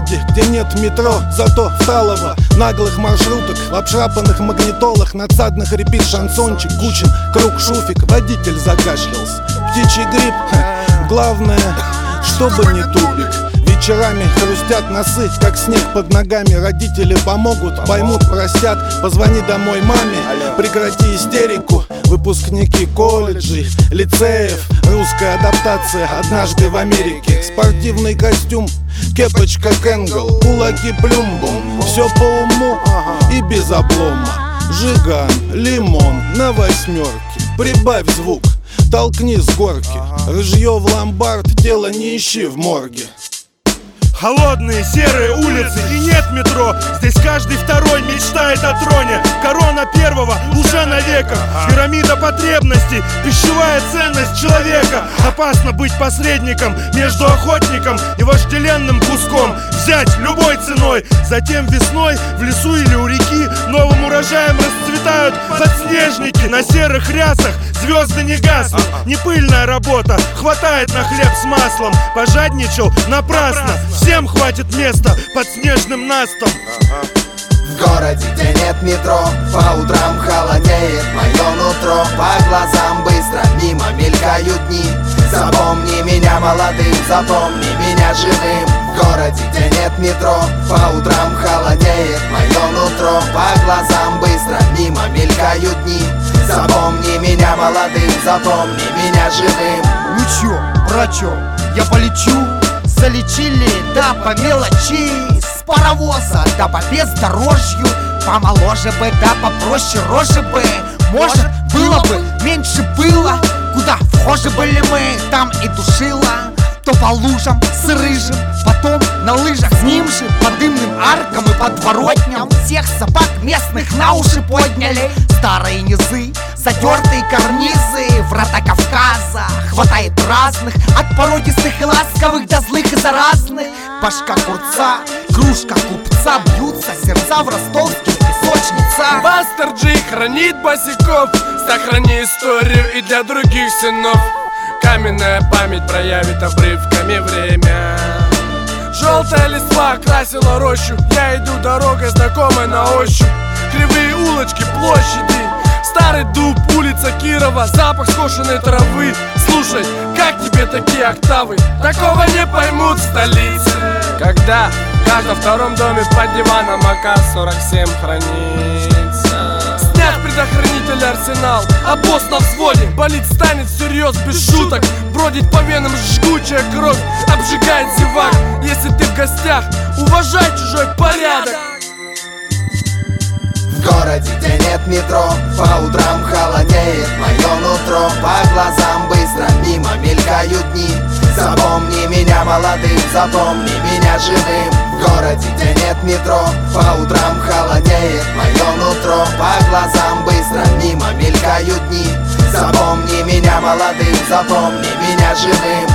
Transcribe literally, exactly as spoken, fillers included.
городе, где нет метро, зато в Талово наглых маршруток, в обшрапанных магнитолах, надсадных репит шансончик, Кучин, круг, шуфик, водитель закашлялся. Птичий грипп, ха, главное, чтобы не тупик. Вечерами хрустят носы, как снег под ногами. Родители помогут, поймут, простят. Позвони домой маме, прекрати истерику. Выпускники колледжей, лицеев, русская адаптация однажды в Америке. Спортивный костюм, кепочка Кэнгл, кулаки плюмбум. Все по уму и без облома. Жиган, лимон на восьмерке. Прибавь звук, толкни с горки. Рыжье в ломбард, тело не ищи в морге. Холодные серые улицы и нет метро. Здесь каждый второй мечтает о троне. Корона первого уже навека. Пирамида потребностей, пищевая ценность человека. Опасно быть посредником между охотником и вожделенным куском. Взять любой ценой. Затем весной в лесу или у реки новым урожаем расцветают подснежники. На серых рясах звезды не гаснут. Не пыльная работа, хватает на хлеб с маслом. Пожадничал напрасно. Всем хватит места под снежным настом. В городе, где нет метро, по утрам холодеет мое нутро. По глазам быстро мимо мелькают дни. Запомни меня молодым, запомни меня живым. В городе, где нет метро, по утрам холодеет мое нутро. По глазам быстро мимо мелькают дни. Запомни меня молодым, запомни меня живым. Ну чё, брачо, я полечу. Залечили, да по мелочи. С паровоза, да по бездорожью. Помоложе бы, да попроще рожи бы. Может, было бы, меньше было. Куда вхожи были мы, там и душила. То по лужам с рыжим, потом на лыжах с ним же. По дымным аркам и подворотням всех собак местных на уши подняли. Старые низы, затертые карнизы, врата Кавказа. Хватает разных, от породистых и ласковых до злых и заразных. Башка курца, кружка купца, бьются сердца в ростовских песочницах. Бастер Джи хранит босиков, сохрани историю и для других сынов. Каменная память проявит обрывками время. Желтая листва окрасила рощу. Я иду дорогой знакомой на ощупь. Кривые улочки, площади, старый дуб, улица Кирова, запах скошенной травы. Слушай, как тебе такие октавы? Такого не поймут в столице. Когда в каждом втором доме под диваном А К сорок семь хранится. Снят предохранитель арсенал, а босс на взводе. Болит станет всерьез, без шуток. Бродит по венам жгучая кровь, обжигает зевак. Если ты в гостях, уважай чужой порядок. В городе, где нет метро, по утрам холодеет мое нутро. По глазам быстро мимо мелькают дни. Запомни меня молодым, запомни меня живым. В городе, где нет метро, по утрам холодеет мое нутро. По глазам быстро мимо мелькают дни. Запомни меня молодым, запомни меня живым.